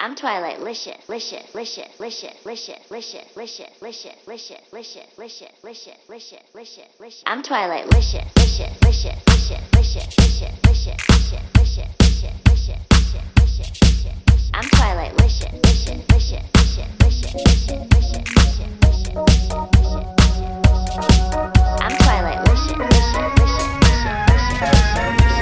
I'm Twilight Licious, licious, licious, licious, licious, licious, licious, licious, licious, licious, licious, licious, licious, licious, licious. I'm Twilight Licious, licious, licious, licious, licious, licious, licious, licious, licious, licious, licious, licious, licious, licious, licious. I'm Twilight Licious, licious, licious, licious, licious, licious, licious, licious, licious, licious, licious. I'm Twilight Licious, licious, licious, licious, licious, licious.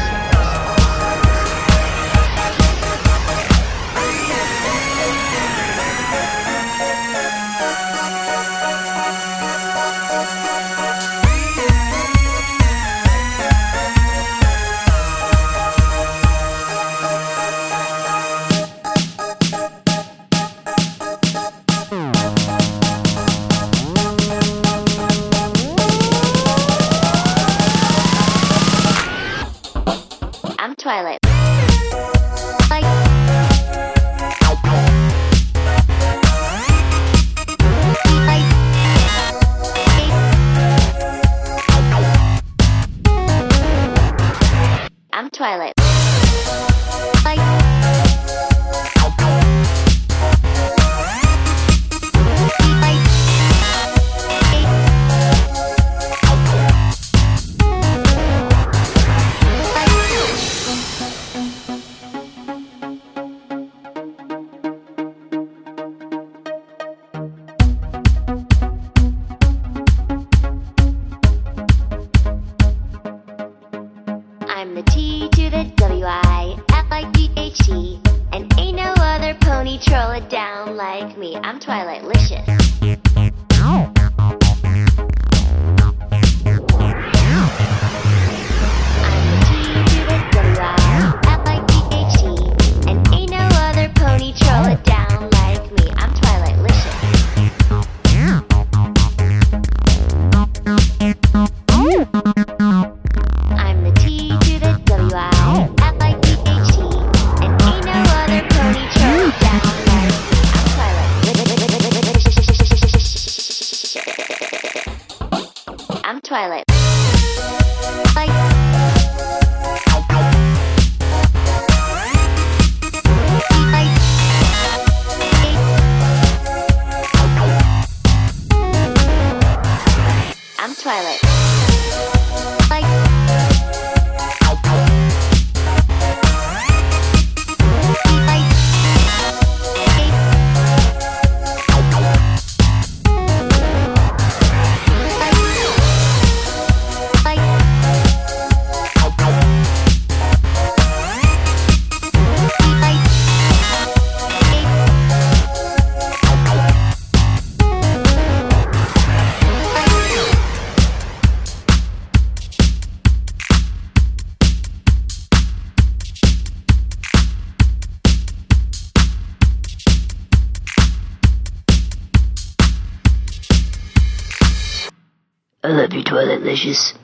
I'm Twilight. I'm Twilight. I'm the T to the W-I-L-I-G-H-T, and ain't no other pony troll it down like me. I'm Twilight Licious. I'm the T to the W-I-L-I-G-H-T, and ain't no other pony troll it down like me. I'm Twilight Licious. I'm the T to the W-I-L-I-G-H-T, and ain't no other pony troll down like me. I'm Twilight. I'm Twilight. I'm Twilight. I love you, Twilight Licious.